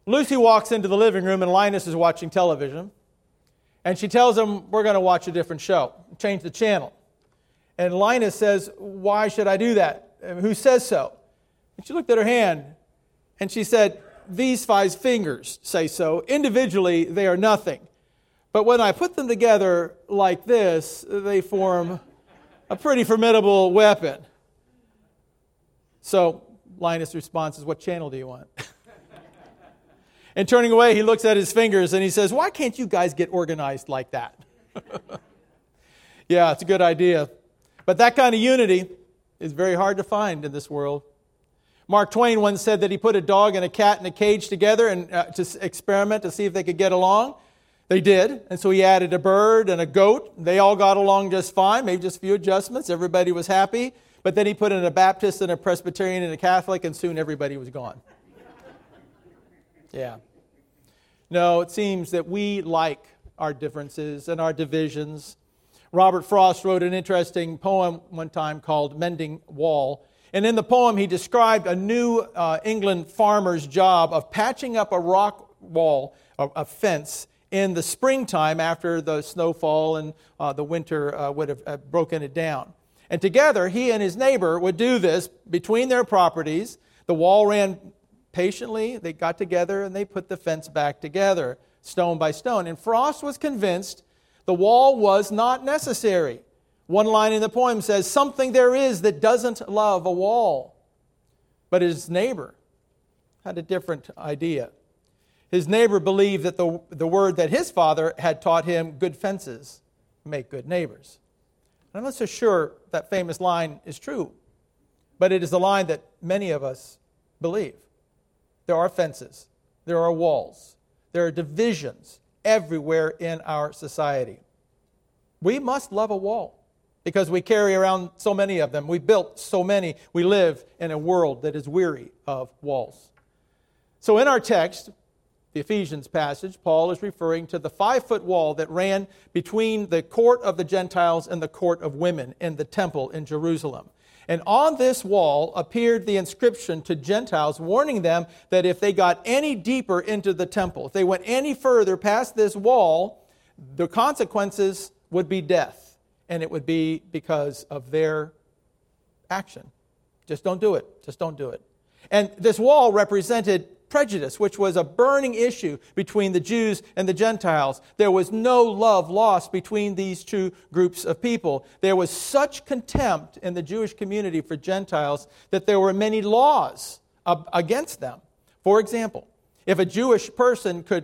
Lucy walks into the living room and Linus is watching television. And she tells him, we're going to watch a different show. Change the channel. And Linus says, why should I do that? Who says so? And she looked at her hand and she said, these 5 fingers say so. Individually, they are nothing. But when I put them together like this, they form a pretty formidable weapon. So Linus' response is, what channel do you want? And turning away, he looks at his fingers and he says, why can't you guys get organized like that? Yeah, it's a good idea. But that kind of unity is very hard to find in this world. Mark Twain once said that he put a dog and a cat in a cage together and to experiment to see if they could get along. They did, and so he added a bird and a goat. They all got along just fine, maybe just a few adjustments. Everybody was happy. But then he put in a Baptist and a Presbyterian and a Catholic, and soon everybody was gone. Yeah. No, it seems that we like our differences and our divisions. Robert Frost wrote an interesting poem one time called Mending Wall. And in the poem, he described a New England farmer's job of patching up a rock wall, a fence, in the springtime after the snowfall and the winter would have broken it down. And together, he and his neighbor would do this between their properties. The wall ran patiently. They got together and they put the fence back together, stone by stone. And Frost was convinced the wall was not necessary. One line in the poem says, something there is that doesn't love a wall. But his neighbor had a different idea. His neighbor believed that the word that his father had taught him, good fences make good neighbors. And I'm not so sure that famous line is true, but it is a line that many of us believe. There are fences, there are walls, there are divisions everywhere in our society. We must love a wall because we carry around so many of them. We built so many. We live in a world that is weary of walls. So in our text, the Ephesians passage, Paul is referring to the 5-foot wall that ran between the court of the Gentiles and the court of women in the temple in Jerusalem. And on this wall appeared the inscription to Gentiles, warning them that if they got any deeper into the temple, if they went any further past this wall, the consequences would be death. And it would be because of their action. Just don't do it. Just don't do it. And this wall represented prejudice, which was a burning issue between the Jews and the Gentiles. There was no love lost between these two groups of people. There was such contempt in the Jewish community for Gentiles that there were many laws against them. For example, if a Jewish person could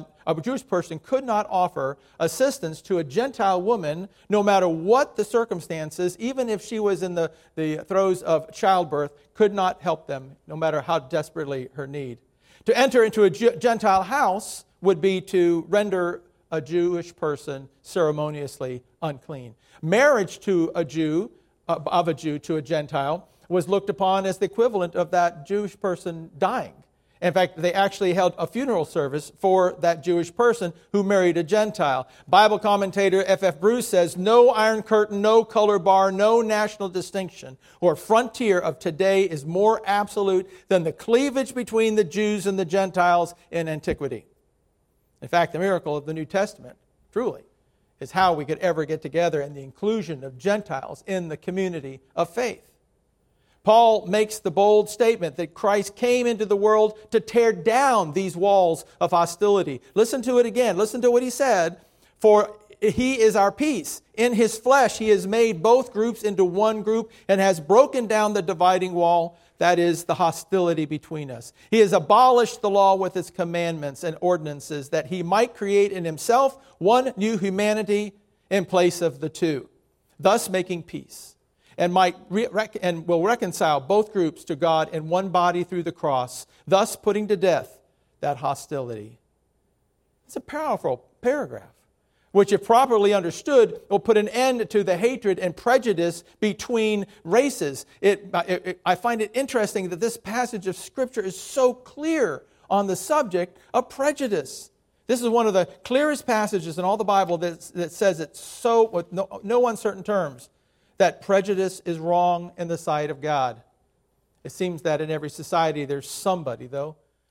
not offer assistance to a Gentile woman, no matter what the circumstances, even if she was in the throes of childbirth, could not help them, no matter how desperately her need. To enter into a Gentile house would be to render a Jewish person ceremoniously unclean. Marriage to a Jew, of a Jew to a Gentile, was looked upon as the equivalent of that Jewish person dying. In fact, they actually held a funeral service for that Jewish person who married a Gentile. Bible commentator F.F. Bruce says, no iron curtain, no color bar, no national distinction or frontier of today is more absolute than the cleavage between the Jews and the Gentiles in antiquity. In fact, the miracle of the New Testament, truly, is how we could ever get together in the inclusion of Gentiles in the community of faith. Paul makes the bold statement that Christ came into the world to tear down these walls of hostility. Listen to it again. Listen to what he said. For he is our peace. In his flesh he has made both groups into one group and has broken down the dividing wall, that is, the hostility between us. He has abolished the law with its commandments and ordinances that he might create in himself one new humanity in place of the two, thus making peace. And will reconcile both groups to God in one body through the cross, thus putting to death that hostility. It's a powerful paragraph, which, if properly understood, will put an end to the hatred and prejudice between races. I find it interesting that this passage of Scripture is so clear on the subject of prejudice. This is one of the clearest passages in all the Bible that says it so, with no uncertain terms, that prejudice is wrong in the sight of God. It seems that in every society there's somebody, though,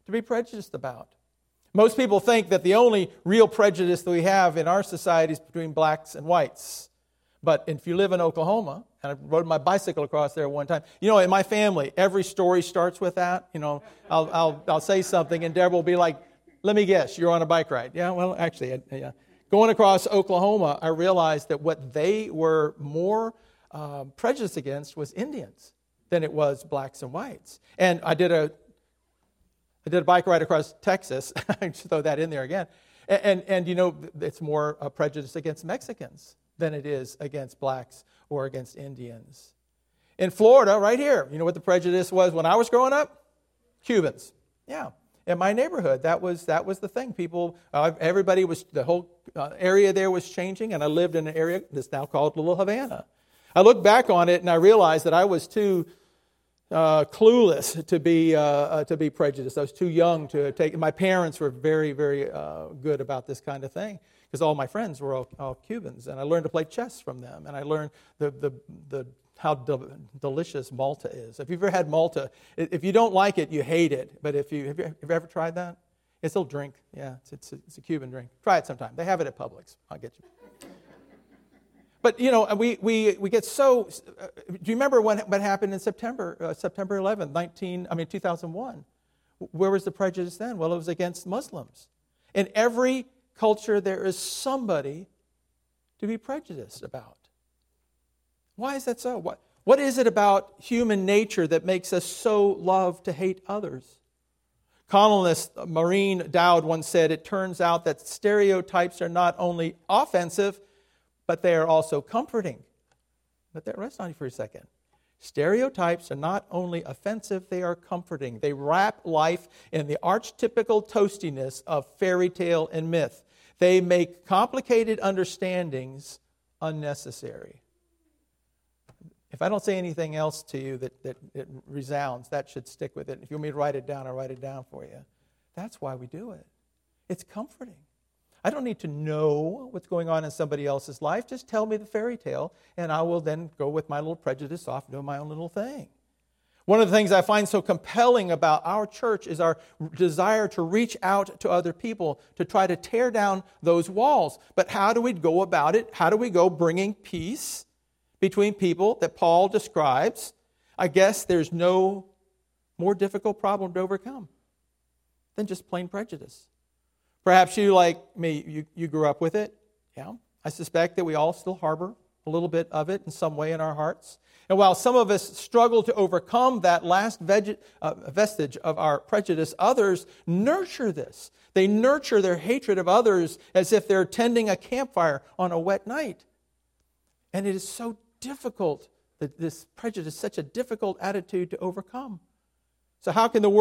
to be prejudiced about. Most people think that the only real prejudice that we have in our society is between blacks and whites. But if you live in Oklahoma, and I rode my bicycle across there one time, in my family, every story starts with that. I'll say something, and Deborah will be like, "Let me guess, you're on a bike ride." Yeah, well, actually, yeah. Going across Oklahoma, I realized that what they were more prejudiced against was Indians than it was blacks and whites. And I did a bike ride across Texas. I should throw that in there again. And it's more a prejudice against Mexicans than it is against blacks or against Indians. In Florida, right here, you know what the prejudice was when I was growing up? Cubans. Yeah. In my neighborhood, that was the thing. People, everybody was, the whole area there was changing, and I lived in an area that's now called Little Havana. I look back on it and I realized that I was too clueless to be prejudiced. I was too young to take. My parents were very, very good about this kind of thing because all my friends were all Cubans, and I learned to play chess from them, and I learned how delicious Malta is. If you've ever had Malta, if you don't like it, you hate it. But have you ever tried that? It's a little drink. Yeah, it's a Cuban drink. Try it sometime. They have it at Publix. I'll get you. But, we get so... do you remember what happened in September 11th, 2001? Where was the prejudice then? Well, it was against Muslims. In every culture, there is somebody to be prejudiced about. Why is that so? What is it about human nature that makes us so love to hate others? Columnist Maureen Dowd once said, "It turns out that stereotypes are not only offensive, but they are also comforting." Let that rest on you for a second. Stereotypes are not only offensive, they are comforting. They wrap life in the archetypical toastiness of fairy tale and myth. They make complicated understandings unnecessary. If I don't say anything else to you that it resounds, that should stick with it. If you want me to write it down, I'll write it down for you. That's why we do it. It's comforting. I don't need to know what's going on in somebody else's life. Just tell me the fairy tale, and I will then go with my little prejudice off doing my own little thing. One of the things I find so compelling about our church is our desire to reach out to other people, to try to tear down those walls. But how do we go about it? How do we go bringing peace between people that Paul describes? I guess there's no more difficult problem to overcome than just plain prejudice. Perhaps you, like me, you grew up with it. Yeah, I suspect that we all still harbor a little bit of it in some way in our hearts. And while some of us struggle to overcome that last vestige of our prejudice, others nurture this. They nurture their hatred of others as if they're tending a campfire on a wet night. And it is so difficult, that this prejudice, such a difficult attitude to overcome. So how can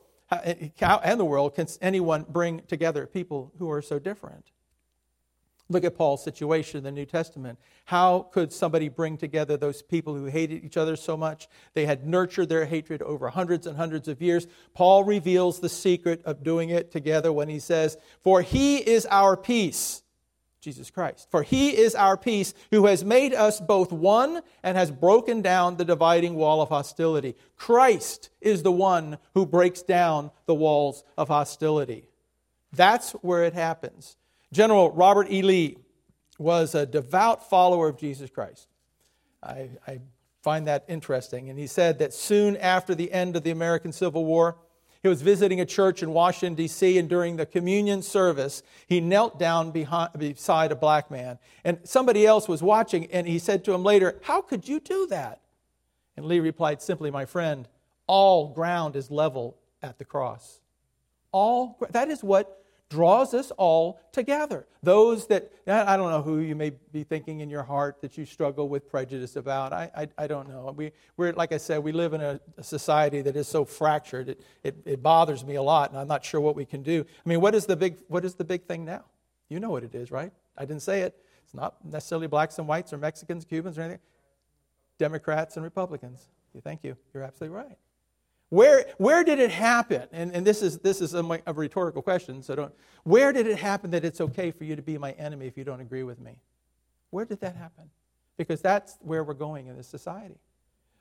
can anyone bring together people who are so different? Look at Paul's situation in the New Testament. How could somebody bring together those people who hated each other so much? They had nurtured their hatred over hundreds and hundreds of years. Paul reveals the secret of doing it together when he says, "For he is our peace," Jesus Christ. "For he is our peace, who has made us both one and has broken down the dividing wall of hostility." Christ is the one who breaks down the walls of hostility. That's where it happens. General Robert E. Lee was a devout follower of Jesus Christ. I find that interesting. And he said that soon after the end of the American Civil War, he was visiting a church in Washington, D.C., and during the communion service, he knelt down beside a black man. And somebody else was watching, and he said to him later, "How could you do that?" And Lee replied simply, "My friend, all ground is level at the cross." That is what draws us all together. Those that, I don't know who you may be thinking in your heart that you struggle with prejudice about. I don't know. We're like I said, we live in a society that is so fractured. It bothers me a lot, and I'm not sure what we can do. I mean, what is the big thing now? You know what it is, right? I didn't say it. It's not necessarily blacks and whites or Mexicans, Cubans, or anything. Democrats and Republicans. Thank you. You're absolutely right. Where did it happen? And this is a rhetorical question, so don't. Where did it happen that it's okay for you to be my enemy if you don't agree with me? Where did that happen? Because that's where we're going in this society.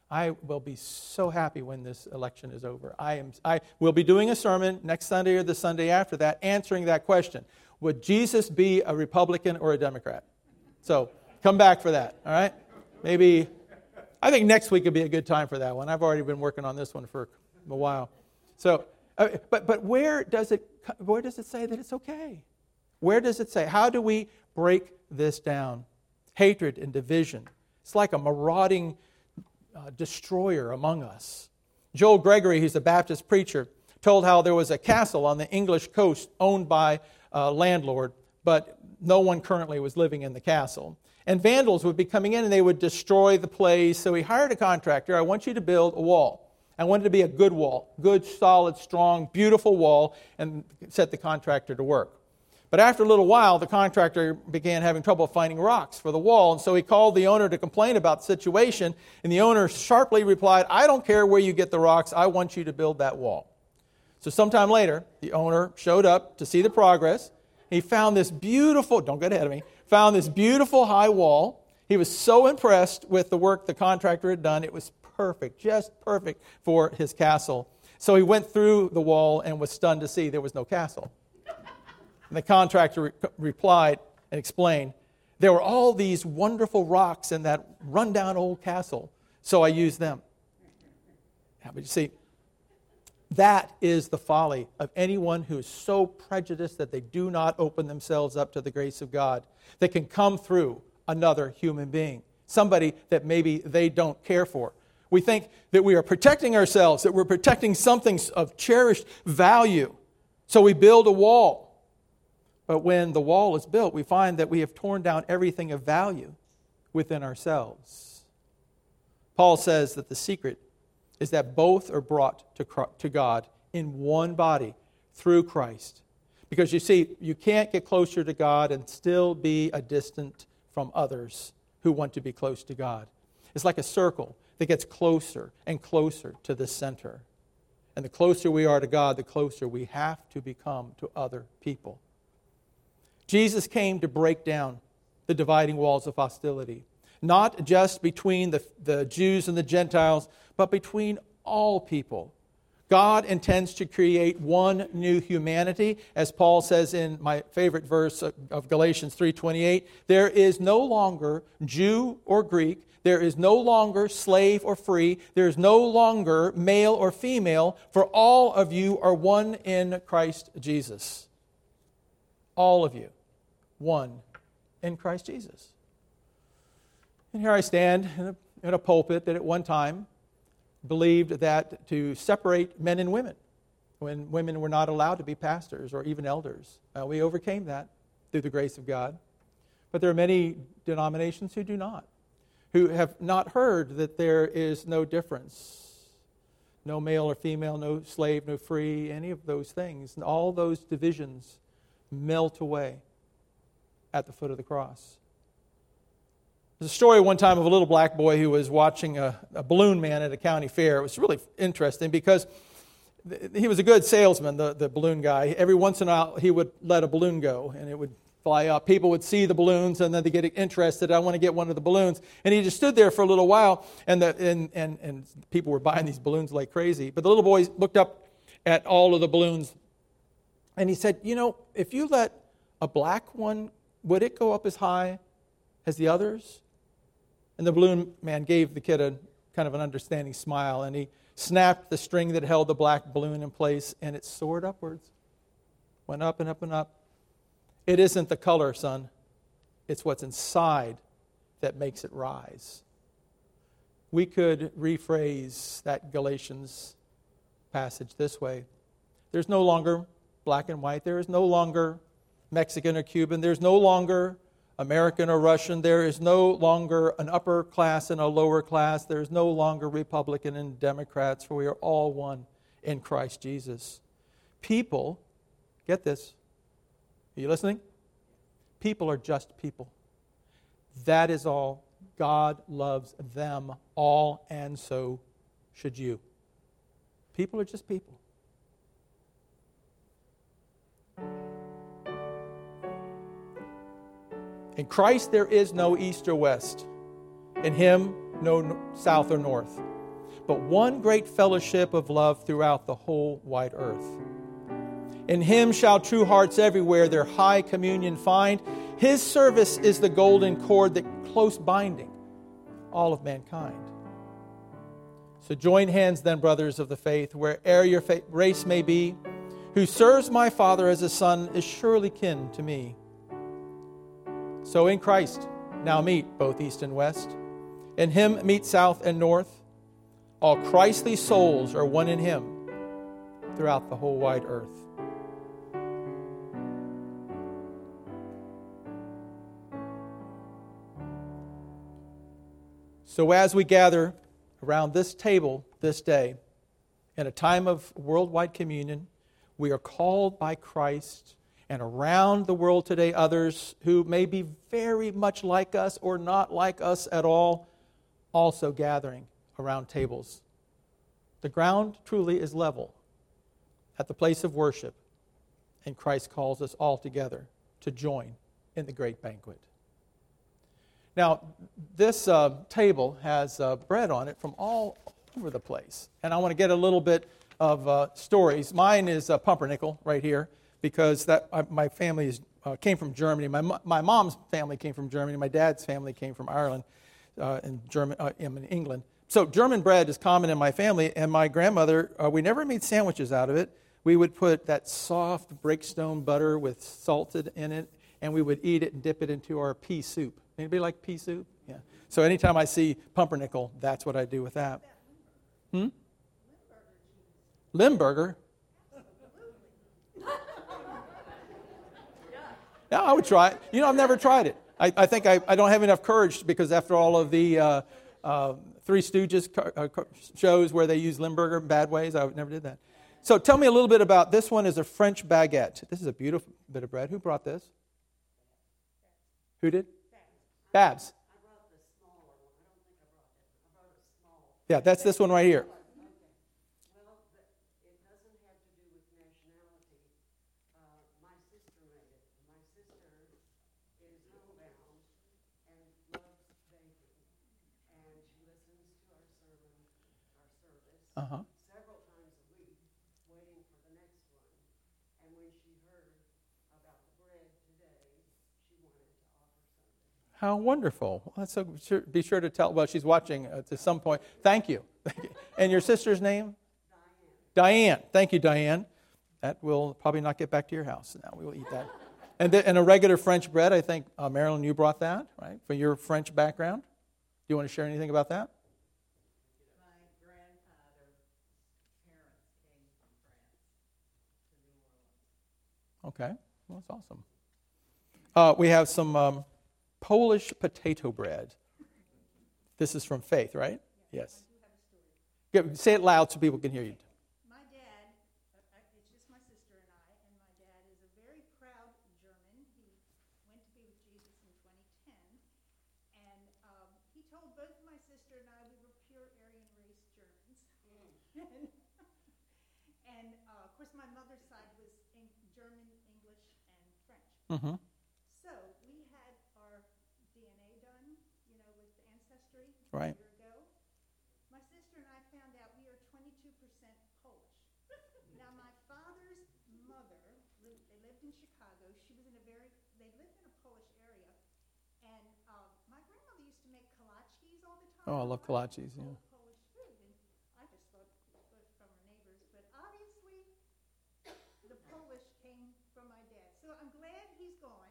I will be so happy when this election is over. I will be doing a sermon next Sunday or the Sunday after that answering that question. Would Jesus be a Republican or a Democrat? So come back for that, all right? Maybe, I think next week would be a good time for that one. I've already been working on this one for a while. So, but where does it say that it's okay? Where does it say? How do we break this down? Hatred and division. It's like a marauding destroyer among us. Joel Gregory, who's a Baptist preacher, told how there was a castle on the English coast owned by a landlord, but no one currently was living in the castle. And vandals would be coming in and they would destroy the place. So he hired a contractor. I want you to build a wall. I want it to be a good wall, good, solid, strong, beautiful wall, and set the contractor to work. But after a little while, the contractor began having trouble finding rocks for the wall, and so he called the owner to complain about the situation, and the owner sharply replied, I don't care where you get the rocks, I want you to build that wall. So sometime later, the owner showed up to see the progress. He found this beautiful, don't get ahead of me, found this beautiful high wall. He was so impressed with the work the contractor had done, it was perfect, just perfect for his castle. So he went through the wall and was stunned to see there was no castle. And the contractor replied and explained, there were all these wonderful rocks in that rundown old castle, so I used them. Yeah, but you see, that is the folly of anyone who is so prejudiced that they do not open themselves up to the grace of God, that can come through another human being, somebody that maybe they don't care for. We think that we are protecting ourselves, that we're protecting something of cherished value, so we build a wall. But when the wall is built, we find that we have torn down everything of value within ourselves. Paul says that the secret is that both are brought to God in one body through Christ. Because you see, you can't get closer to God and still be a distant from others who want to be close to God. It's like a circle that gets closer and closer to the center. And the closer we are to God, the closer we have to become to other people. Jesus came to break down the dividing walls of hostility, not just between the Jews and the Gentiles, but between all people. God intends to create one new humanity, as Paul says in my favorite verse of Galatians 3:28. There is no longer Jew or Greek. There is no longer slave or free. There is no longer male or female, for all of you are one in Christ Jesus. All of you, one in Christ Jesus. And here I stand in a pulpit that at one time believed that to separate men and women, when women were not allowed to be pastors or even elders. We overcame that through the grace of God. But there are many denominations who do not, who have not heard that there is no difference. No male or female, no slave, no free, any of those things. And all those divisions melt away at the foot of the cross. There's a story one time of a little black boy who was watching a balloon man at a county fair. It was really interesting because he was a good salesman, the balloon guy. Every once in a while, he would let a balloon go, and it would fly up. People would see the balloons, and then they get interested. I want to get one of the balloons. And he just stood there for a little while, and people were buying these balloons like crazy. But the little boy looked up at all of the balloons, and he said, if you let a black one, would it go up as high as the others? And the balloon man gave the kid a kind of an understanding smile, and he snapped the string that held the black balloon in place, and it soared upwards. Went up and up and up. It isn't the color, son. It's what's inside that makes it rise. We could rephrase that Galatians passage this way. There's no longer black and white. There is no longer Mexican or Cuban. There's no longer American or Russian. There is no longer an upper class and a lower class. There is no longer Republican and Democrats, for we are all one in Christ Jesus. People, get this, are you listening? People are just people. That is all. God loves them all, and so should you. People are just people. In Christ there is no east or west. In Him, no south or north. but one great fellowship of love throughout the whole wide earth. In him shall true hearts everywhere their high communion find. His service is the golden cord that close binding all of mankind. So join hands then, brothers of the faith, where'er your race may be. Who serves my Father as a son is surely kin to me. So in Christ now meet both east and west. In him meet south and north. All Christly souls are one in him throughout the whole wide earth. So as we gather around this table this day, in a time of worldwide communion, we are called by Christ, and around the world today, others who may be very much like us or not like us at all, also gathering around tables. The ground truly is level at the place of worship, and Christ calls us all together to join in the great banquet. Now, this table has bread on it from all over the place. And I want to get a little bit of stories. Mine is pumpernickel right here because my family came from Germany. My mom's family came from Germany. My dad's family came from Ireland and in England. So German bread is common in my family. And my grandmother, we never made sandwiches out of it. We would put that soft breakstone butter with salted in it, and we would eat it and dip it into our pea soup. Anybody like pea soup? Yeah. So anytime I see pumpernickel, that's what I do with that. Limburger? Yeah, I would try it. I've never tried it. I think I don't have enough courage because after all of the Three Stooges shows where they use Limburger in bad ways, I never did that. So tell me a little bit about, this one is a French baguette. This is a beautiful bit of bread. Who brought this? Who did? Babs. I brought the smaller one. I don't think I brought a small. Yeah, that's this one right here. Well, it doesn't have to do with nationality. My sister made it. My sister is homebound and loves baking. And she listens to our service several times a week, waiting for the next one. And when she heard about the bread today, she wanted to offer something. How wonderful. Well, that's so, be sure to tell, well, she's watching at some point. Thank you. And your sister's name? Diane. Thank you, Diane. That will probably not get back to your house. Now we will eat that. And a regular French bread, I think, Marilyn, you brought that, right, for your French background. Do you want to share anything about that? My grandfather's parents came from France to New Orleans. Okay. Well, that's awesome. We have some Polish potato bread. This is from Faith, right? Yes. Say it loud so people can hear you. My dad, it's just my sister and my dad is a very proud German. He went to be with Jesus in 2010, and he told both my sister and I we were pure Aryan race Germans. And of course, my mother's side was German, English, and French. Mm-hmm. So we had our DNA done, with Ancestry Right. a year ago. My sister and I found out we are 22% Polish. Now, my father's mother, they lived in Chicago. They lived in a Polish area. And my grandmother used to make kolaczkis all the time. Oh, I love kolaczkis, yeah. Polish food. And I just thought it was from our neighbors. But obviously, the Polish came from my dad. So I'm glad he's gone.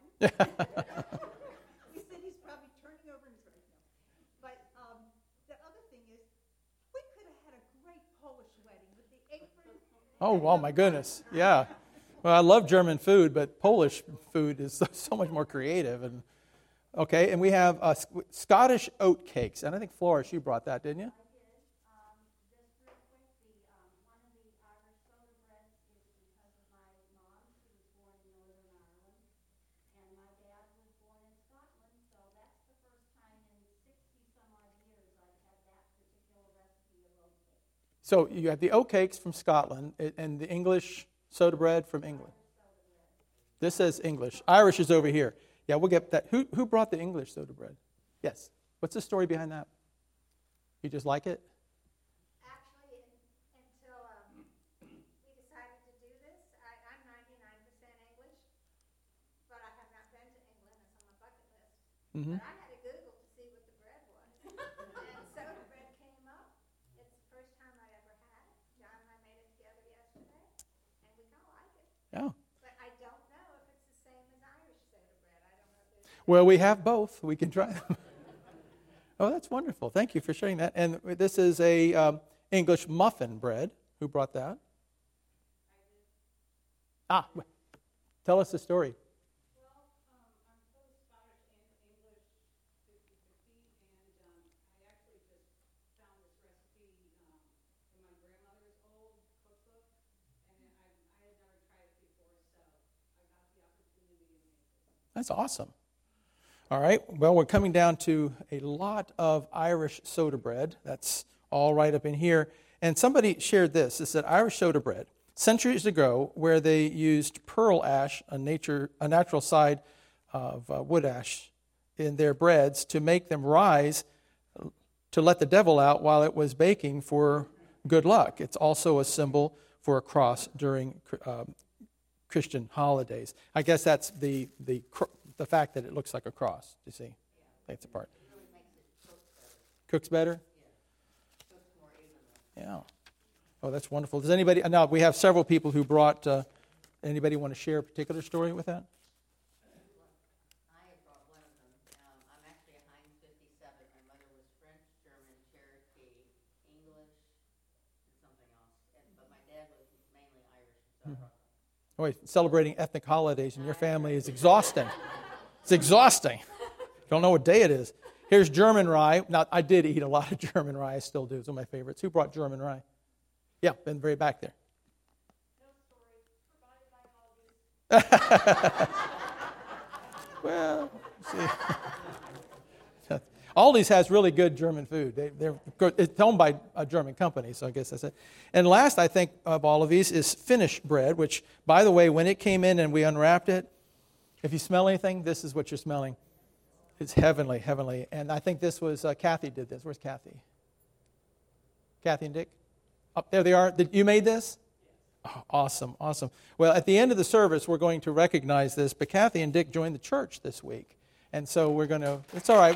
He said he's probably turning over in his grave now. But the other thing is, we could have had a great Polish wedding with the apron. Oh, my goodness. Yeah. Well, I love German food, but Polish food is so much more creative. And okay, and we have Scottish oat cakes. And I think, Flores, you brought that, didn't you? Just real quick, one of the Irish soda breads is because of my mom. She was born in Northern Ireland, and my dad was born in Scotland, so that's the first time in 60-some-odd years I've had that particular recipe of oat cake. So you have the oat cakes from Scotland and the English soda bread from England. This says English. Irish is over here. Yeah, we'll get that. Who brought the English soda bread? Yes. What's the story behind that? You just like it? Mm-hmm. But I had to Google to see what the bread was. And soda bread came up. It's the first time I'd ever had it. John and I made it together yesterday, and we kind of like it. Yeah. But I don't know if it's the same as Irish soda bread. I don't know if there's... Well, we have both. We can try them. Oh, that's wonderful. Thank you for sharing that. And this is a English muffin bread. Who brought that? Tell us the story. Well, I'm both Scottish and English 50-50, and I actually just found this recipe in my grandmother's old cookbook, and I had never tried it before, so I got the opportunity to make it. That's awesome. All right. Well, we're coming down to a lot of Irish soda bread. That's all right up in here. And somebody shared this. It said Irish soda bread. Centuries ago, where they used pearl ash, a natural side of wood ash, in their breads to make them rise, to let the devil out while it was baking for good luck. It's also a symbol for a cross during Christian holidays. I guess that's the fact that it looks like a cross. Do you see? That's the part. It really makes it cook better. Cooks better? Yeah. Cooks more evenly. Yeah. Oh, that's wonderful. Does anybody, now we have several people who brought, anybody want to share a particular story with that? I brought one of them. I'm actually a Heinz 57. My mother was French, German, Cherokee, English, and something else. But my dad was mainly Irish, so I brought them. Boy, celebrating ethnic holidays in your family is exhausting. It's exhausting. Don't know what day it is. Here's German rye. Now, I did eat a lot of German rye. I still do. It's one of my favorites. Who brought German rye? Yeah, been very back there. No story. Provided by Aldi's. Well, see. Aldi's has really good German food. It's owned by a German company, so I guess that's it. And last, I think, of all of these is Finnish bread, which, by the way, when it came in and we unwrapped it, if you smell anything, this is what you're smelling. It's heavenly, heavenly. And I think this was, Kathy did this. Where's Kathy? Kathy and Dick? Oh, there they are. You made this? Oh, awesome, awesome. Well, at the end of the service, we're going to recognize this, but Kathy and Dick joined the church this week. And so we're going to, it's all right,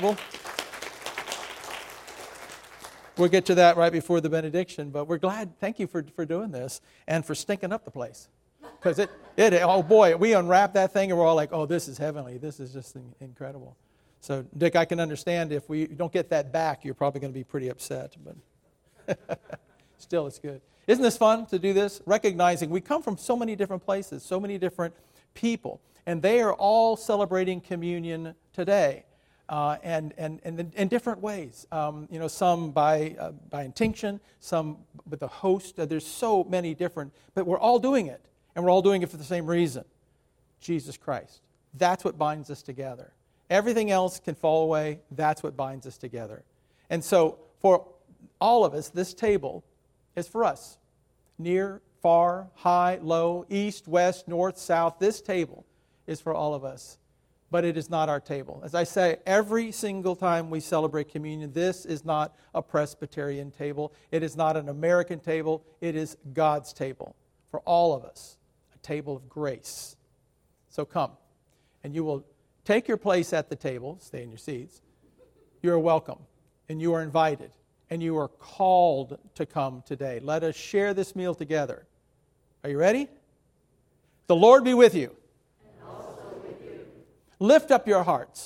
we'll get to that right before the benediction, but we're glad, thank you for doing this and for stinking up the place. Because oh boy, we unwrapped that thing and we're all like, oh, this is heavenly. This is just incredible. So, Dick, I can understand if we don't get that back, you're probably going to be pretty upset, but still, it's good. Isn't this fun to do this? Recognizing we come from so many different places, so many different people, and they are all celebrating communion today, and in different ways. Some by intinction, some with the host. There's so many different, but we're all doing it, and we're all doing it for the same reason: Jesus Christ. That's what binds us together. Everything else can fall away. That's what binds us together. And so, for all of us, this table is for us. Near, far, high, low, east, west, north, south. This table is for all of us. But it is not our table. As I say, every single time we celebrate communion, this is not a Presbyterian table. It is not an American table. It is God's table for all of us. A table of grace. So come, and you will take your place at the table. Stay in your seats. You are welcome, and you are invited. And you are called to come today. Let us share this meal together. Are you ready? The Lord be with you. And also with you. Lift up your hearts.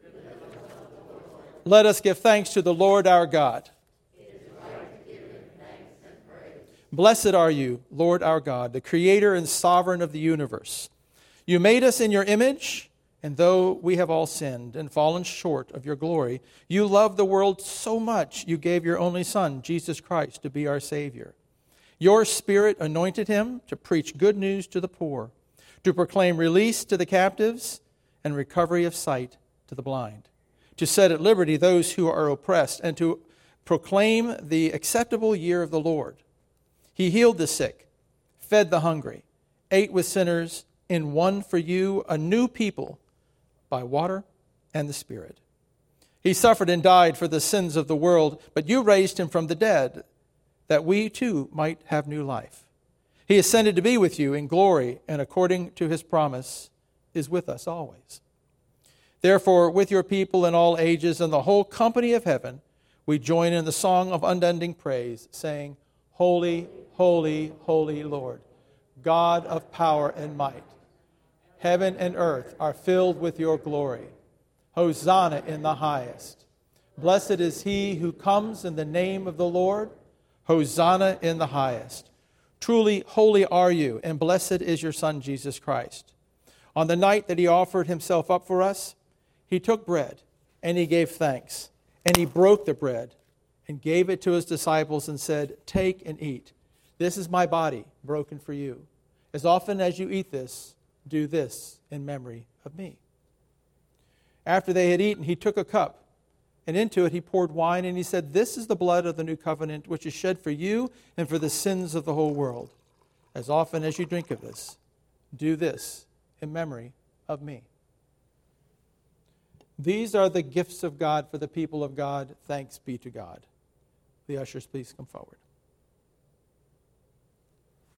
Let us give thanks to the Lord our God. It is right to give him thanks and praise. Blessed are you, Lord our God, the creator and sovereign of the universe. You made us in your image. And though we have all sinned and fallen short of your glory, you loved the world so much you gave your only Son, Jesus Christ, to be our Savior. Your Spirit anointed him to preach good news to the poor, to proclaim release to the captives and recovery of sight to the blind, to set at liberty those who are oppressed, and to proclaim the acceptable year of the Lord. He healed the sick, fed the hungry, ate with sinners, and won for you a new people by water and the Spirit. He suffered and died for the sins of the world, but you raised him from the dead, that we too might have new life. He ascended to be with you in glory, and according to his promise, is with us always. Therefore, with your people in all ages and the whole company of heaven, we join in the song of unending praise, saying, Holy, holy, holy Lord, God of power and might. Heaven and earth are filled with your glory. Hosanna in the highest. Blessed is he who comes in the name of the Lord. Hosanna in the highest. Truly holy are you, and blessed is your Son, Jesus Christ. On the night that he offered himself up for us, he took bread, and he gave thanks, and he broke the bread, and gave it to his disciples, and said, Take and eat. This is my body, broken for you. As often as you eat this, do this in memory of me. After they had eaten, he took a cup, and into it he poured wine, and he said, This is the blood of the new covenant, which is shed for you and for the sins of the whole world. As often as you drink of this, do this in memory of me. These are the gifts of God for the people of God. Thanks be to God. The ushers, please come forward.